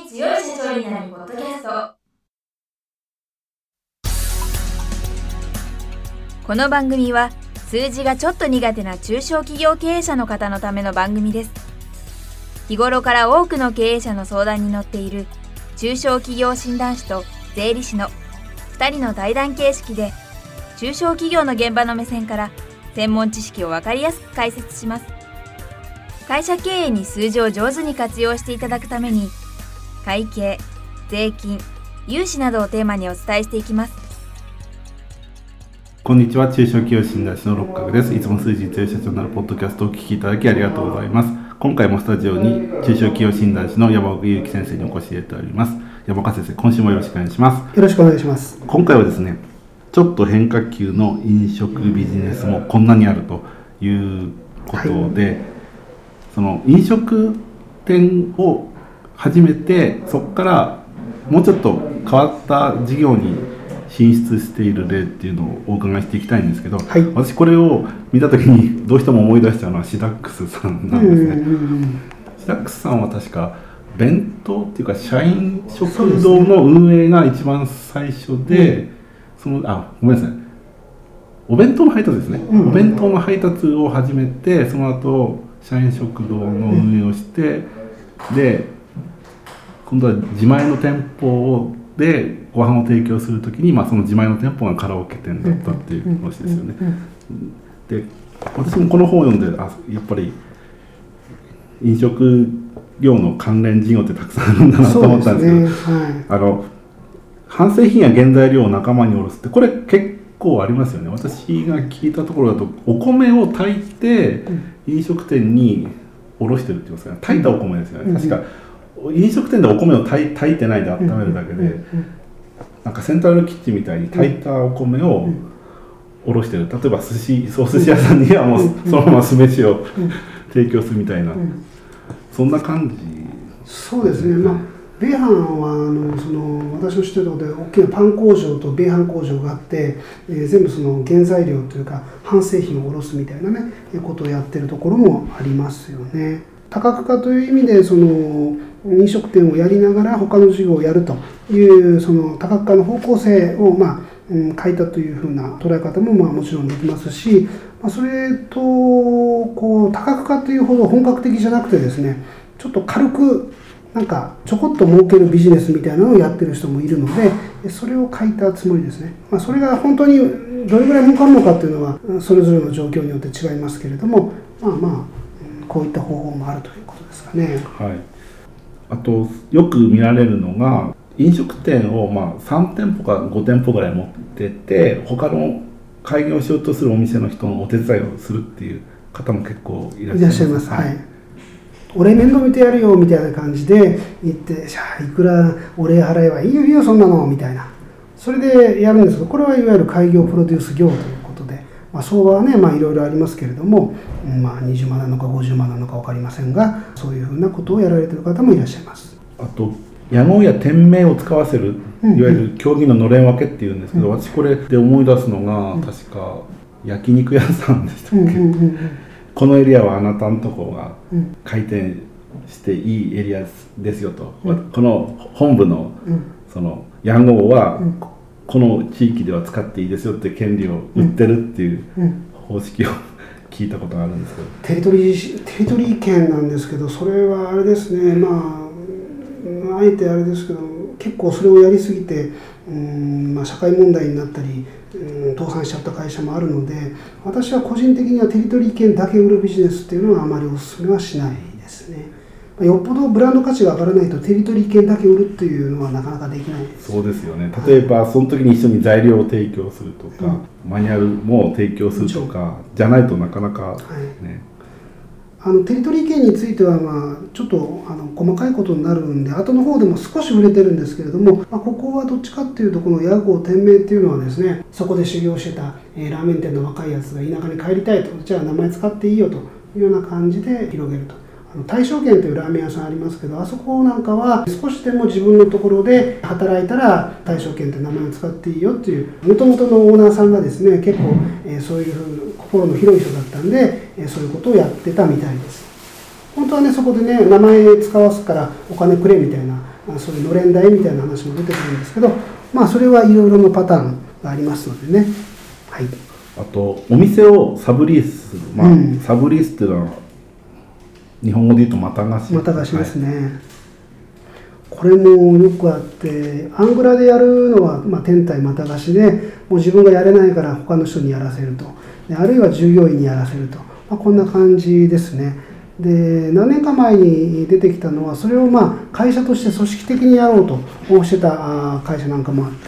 強い社長になるポッドキャスト。この番組は数字がちょっと苦手な中小企業経営者の方のための番組です。日頃から多くの経営者の相談に乗っている中小企業診断士と税理士の2人の対談形式で、中小企業の現場の目線から専門知識を分かりやすく解説します。会社経営に数字を上手に活用していただくために、会計、税金、融資などをテーマにお伝えしていきます。 こんにちは、中小企業診断士の六角です。いつも数字に強い社長になるポッドキャストをお聞きいただきありがとうございます。今回もスタジオに中小企業診断士の山岡裕樹先生にお越しいただいております。山岡先生、今週もよろしくお願いします。 よろしくお願いします。 今回はですね、ちょっと変化球の飲食ビジネスもこんなにあるということで、その飲食店を始めて、そこからもうちょっと変わった事業に進出している例っていうのをお伺いしていきたいんですけど、私これを見たときにどうしても思い出しちゃうのはシダックスさんなんですね。シダックスさんは確か弁当っていうか社員食堂の運営が一番最初で、ごめんなさい、お弁当の配達ですね、お弁当の配達を始めて、その後社員食堂の運営をして、で今度は自前の店舗でご飯を提供するときに、その自前の店舗がカラオケ店だったっていう話ですよね。で、私もこの本を読んで、やっぱり飲食業の関連事業ってたくさんあるんだなと思ったんですけど、半製品や原材料を仲間に卸すって、これ結構ありますよね。私が聞いたところだと、お米を炊いて飲食店に卸してるって言いますかね。炊いたお米ですよね。確か飲食店でお米を炊いてないで温めるだけで、なんかセントラルキッチンみたいに炊いたお米を卸してる。例えばお寿司屋さんにはもうそのまま酢飯を提供するみたいな、そんな感じ。 そうですね。米飯は私の知ってるところで大きなパン工場と米飯工場があって、全部その原材料というか半製品を卸すみたいなねことをやってるところもありますよね。多角化という意味でその飲食店をやりながら他の事業をやるというその多角化の方向性を変えたというふうな捉え方ももちろんできますし、それと多角化というほど本格的じゃなくてですね、ちょっと軽くなんかちょこっと儲けるビジネスみたいなのをやってる人もいるので、それを書いたつもりですね。それが本当にどれぐらい儲かるのかっていうのはそれぞれの状況によって違いますけれども、こういった方法もあるということですかね。 あとよく見られるのが、飲食店を3店舗か5店舗ぐらい持ってて、他の開業しようとするお店の人のお手伝いをするっていう方も結構いらっしゃいます。 俺面倒見てやるよみたいな感じで言って、いくらお礼払えばいいよいいよそんなのみたいな、それでやるんですけど、これはいわゆる開業プロデュース業ということで、相場はねいろいろありますけれども、20万なのか50万なのか分かりませんが、そういうふうなことをやられている方もいらっしゃいます。 あと屋号や店名を使わせる、いわゆる競技ののれん分けっていうんですけど、私これで思い出すのが、確か焼肉屋さんでしたっけ、このエリアはあなたのとこが開店していいエリアですよと、この本部のその屋号はこの地域では使っていいですよって権利を売ってるっていう方式を聞いたことがあるんですけど、 テリトリー権なんですけど、それはあれですね、あえてあれですけど、結構それをやりすぎて社会問題になったり倒産しちゃった会社もあるので、私は個人的にはテリトリー権だけ売るビジネスっていうのはあまりお勧めはしないですね。よっぽどブランド価値が上がらないとテリトリー権だけ売るっていうのはなかなかできないです。 そうですよね。例えばその時に一緒に材料を提供するとか、マニュアルも提供するとかじゃないとなかなかね。 テリトリー権についてはちょっと細かいことになるんで、後の方でも少し触れてるんですけれども、ここはどっちかっていうと、この屋号店名っていうのはですね、そこで修行してた、ラーメン店の若いやつが田舎に帰りたいと、じゃあ名前使っていいよというような感じで広げると。大正軒というラーメン屋さんありますけど、あそこなんかは少しでも自分のところで働いたら大正軒という名前を使っていいよっていう、もともとのオーナーさんがですね、結構、そういう心の広い人だったんで、そういうことをやってたみたいです。 本当はねそこでね名前使わすからお金くれみたいなそういうのれん代みたいな話も出てくるんですけど、それはいろいろなパターンがありますのでね。はい。 あとお店をサブリース、サブリースっていうのは日本語で言うとまた貸し。 また貸しですね。これもよくあってアングラでやるのは、天体また貸しでもう自分がやれないから他の人にやらせると、あるいは従業員にやらせると、こんな感じですね。で何年か前に出てきたのはそれを会社として組織的にやろうとしてた会社なんかもあって、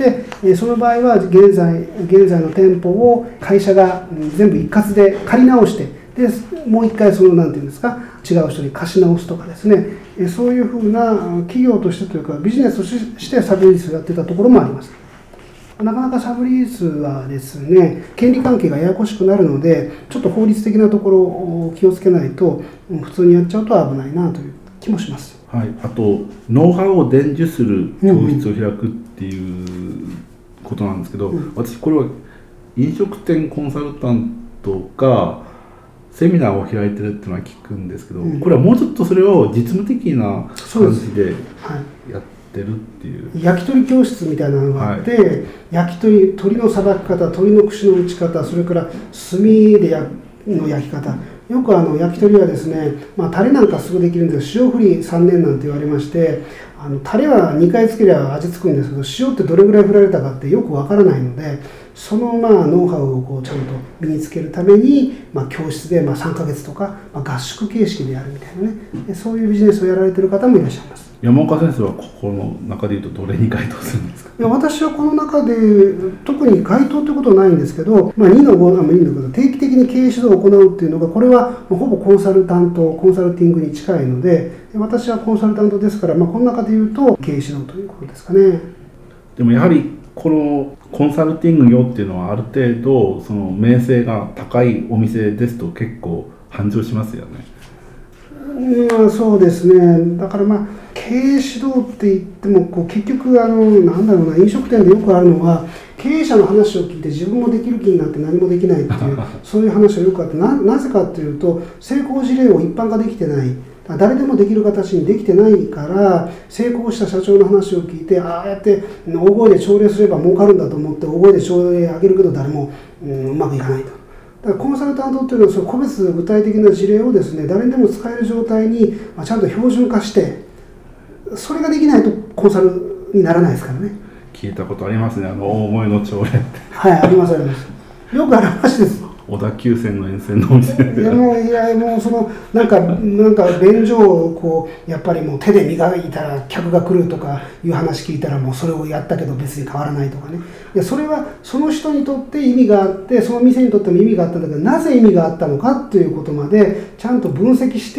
その場合は現在の店舗を会社が全部一括で借り直して、でもう一回なんていうんですか、違う人に貸し直すとかですね、そういうふうな企業としてというかビジネスとしてサブリースをやってたところもあります。なかなかサブリースはですね、権利関係がややこしくなるので、ちょっと法律的なところを気をつけないと、普通にやっちゃうと危ないなという気もします。 はい、あとノウハウを伝授する教室を開くっていうことなんですけど、私これは飲食店コンサルタントがセミナーを開いてるっていうのは聞くんですけど、これはもうちょっとそれを実務的な感じでやってるっていう、 焼き鳥教室みたいなのがあって、焼き鳥のさばき方、鶏の串の打ち方、それから炭での焼き方、よく焼き鳥はですね、タレなんかすぐできるんですけど、塩振り3年なんて言われまして、タレは2回つければ味付くんですけど、塩ってどれぐらい振られたかってよくわからないので、そのノウハウをちゃんと身につけるために、教室で3ヶ月とか、合宿形式でやるみたいなね、そういうビジネスをやられている方もいらっしゃいます。 山岡先生はここの中でいうとどれに該当するんですか？ 私はこの中で特に該当ということはないんですけど、2の5、定期的に経営指導を行うっていうのが、これはほぼコンサルティングに近いので、私はコンサルタントですから、この中でいうと経営指導ということですかね。 でもやはりこのコンサルティング業っていうのはある程度その名声が高いお店ですと結構繁盛しますよね。 そうですね。だから経営指導って言っても結局飲食店でよくあるのは、経営者の話を聞いて自分もできる気になって何もできないっていうそういう話がよくあって、なぜかっていうと成功事例を一般化できてない、誰でもできる形にできてないから、成功した社長の話を聞いて、ああやって大声で朝礼すれば儲かるんだと思って大声で朝礼あげるけど誰もうまくいかないと。だからコンサルタントっていうのはその個別具体的な事例をですね、誰でも使える状態にちゃんと標準化して、それができないとコンサルにならないですからね。 聞いたことありますね、大声の朝礼って。 はい、ありますあります。よくある話です。 小田急線の沿線のお店で。 もうなんか便所をやっぱりもう手で磨いたら客が来るとかいう話聞いたら、もうそれをやったけど別に変わらないとかね。それはその人にとって意味があって、その店にとっても意味があったんだけど、なぜ意味があったのかということまでちゃんと分析して、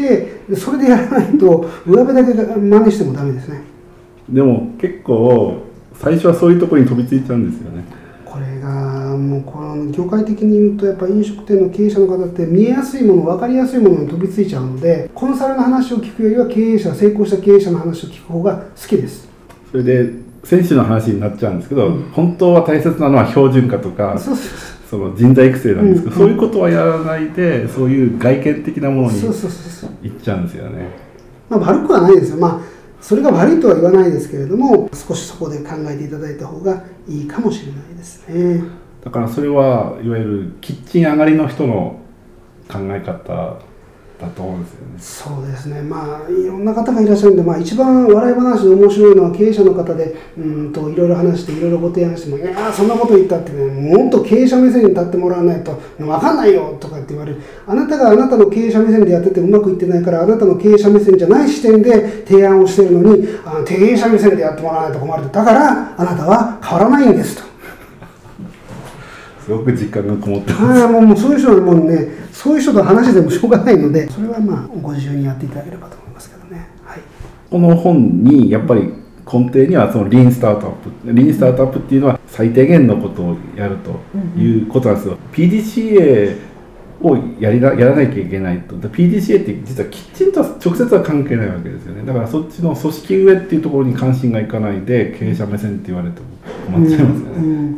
それでやらないと上辺だけ真似してもダメですね。 でも結構最初はそういうところに飛びついちゃうんですよね。 これがもうこの業界的に言うと、やっぱり飲食店の経営者の方って見えやすいもの、分かりやすいものに飛びついちゃうので、コンサルの話を聞くよりは成功した経営者の話を聞く方が好きです。 それで選手の話になっちゃうんですけど、本当は大切なのは標準化とかその人材育成なんですけど、そういうことはやらないで、そういう外見的なものにいっちゃうんですよね。 悪くはないですよ。それが悪いとは言わないですけれども、少しそこで考えていただいた方がいいかもしれないですね。 だからそれはいわゆるキッチン上がりの人の考え方だと思うんですよね。 そうですね。いろんな方がいらっしゃるんで、一番笑い話で面白いのは経営者の方でいろいろ話していろいろご提案しても、いやそんなこと言ったってね、もっと経営者目線に立ってもらわないと分かんないよとかって言われる。あなたがあなたの経営者目線でやっててうまくいってないから、あなたの経営者目線じゃない視点で提案をしているのに、経営者目線でやってもらわないと困ると。だからあなたは変わらないんですと。 すごく実感がこもってます。 もうそういう人はもうね、そういう人と話でもしょうがないので、それはご自由にやっていただければと思いますけどね。はい、この本にやっぱり根底にはそのリーンスタートアップっていうのは最低限のことをやるということなんですよ。PDCA をやらなきゃいけないと。PDCA って実はきちんと直接は関係ないわけですよね。だからそっちの組織上っていうところに関心がいかないで、経営者目線って言われても困っちゃいますよね。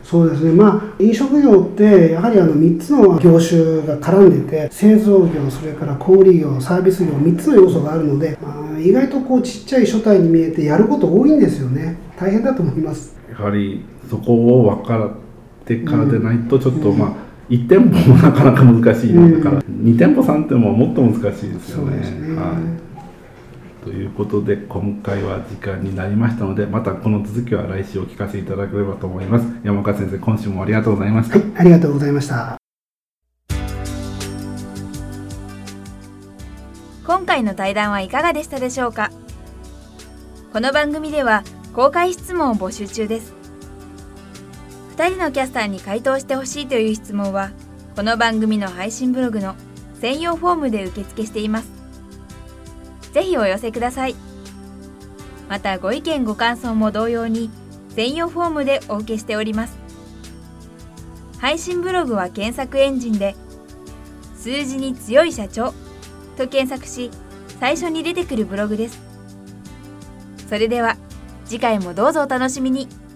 そうですね、飲食業ってやはり3つの業種が絡んでて、製造業、それから小売業、サービス業、3つの要素があるので、意外とちっちゃい所帯に見えてやること多いんですよね。大変だと思います。 やはりそこを分かってからでないとちょっと1店舗もなかなか難しいのだから、2店舗3店舗ももっと難しいですよね。 そうですね、 ということで今回は時間になりましたので、またこの続きは来週お聞かせいただければと思います。山岡先生、今週もありがとうございました。 はい、ありがとうございました。 今回の対談はいかがでしたでしょうか。この番組では公開質問を募集中です。2人のキャスターに回答してほしいという質問は、この番組の配信ブログの専用フォームで受付しています。ぜひお寄せください。またご意見ご感想も同様に専用フォームでお受けしております。配信ブログは検索エンジンで数字に強い社長と検索し、最初に出てくるブログです。それでは次回もどうぞお楽しみに。